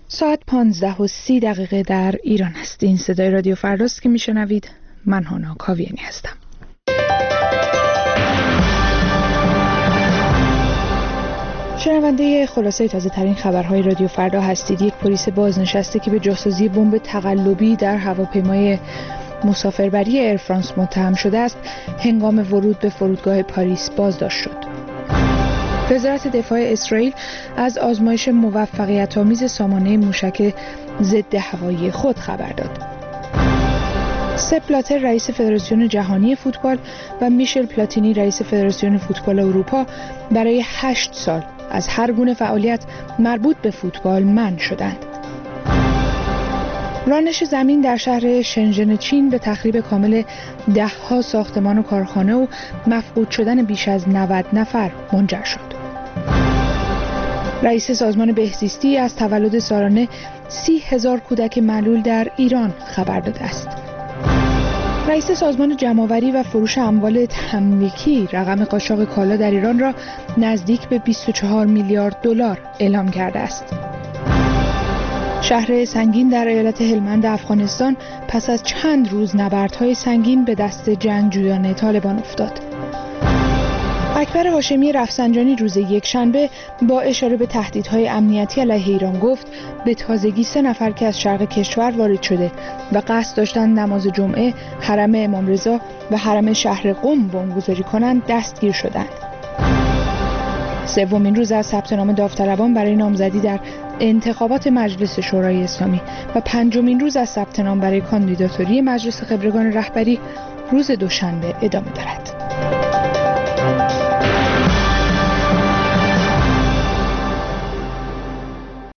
ساعت 15:30 در ایران است. این صدای رادیو فرداست که میشنوید. من هانا کاویانی هستم. شنونده خلاصه تازه ترین خبرهای رادیو فردا هستید. یک پلیس بازنشسته که به جاسازی بمب تقلبی در هواپیمای مسافربری ایر فرانس متهم شده است، هنگام ورود به فرودگاه پاریس بازداشت شد. وزارت دفاع اسرائیل از آزمایش موفقیت‌آمیز سامانه موشک ضد هوایی خود خبر داد. سپ بلاتر رئیس فدراسیون جهانی فوتبال و میشل پلاتینی رئیس فدراسیون فوتبال اروپا برای 8 سال از هر گونه فعالیت مربوط به فوتبال منع شدند. رانش زمین در شهر شنژن چین به تخریب کامل ده‌ها ساختمان و کارخانه و مفقود شدن بیش از 90 نفر منجر شد. رئیس سازمان بهزیستی از تولد سالانه 30,000 کودک معلول در ایران خبر داده است. رئیس سازمان جمع‌آوری و فروش اموال تملیکی رقم قاچاق کالا در ایران را نزدیک به 24 میلیارد دلار اعلام کرده است. شهر سنگین در ایالت هلمند افغانستان پس از چند روز نبردهای سنگین به دست جنگجویان طالبان افتاد. اکبر هاشمی رفسنجانی روز یکشنبه با اشاره به تهدیدهای امنیتی علیه ایران گفت به تازگی 3 نفر که از شرق کشور وارد شده و قصد داشتند نماز جمعه حرم امام رضا و حرم شهر قم بمبگذاری کنند دستگیر شدند. 3مین روز از ثبت نام داوطلبان برای نامزدی در انتخابات مجلس شورای اسلامی و 5مین روز از ثبت نام برای کاندیداتوری مجلس خبرگان رهبری روز دوشنبه ادامه دارد.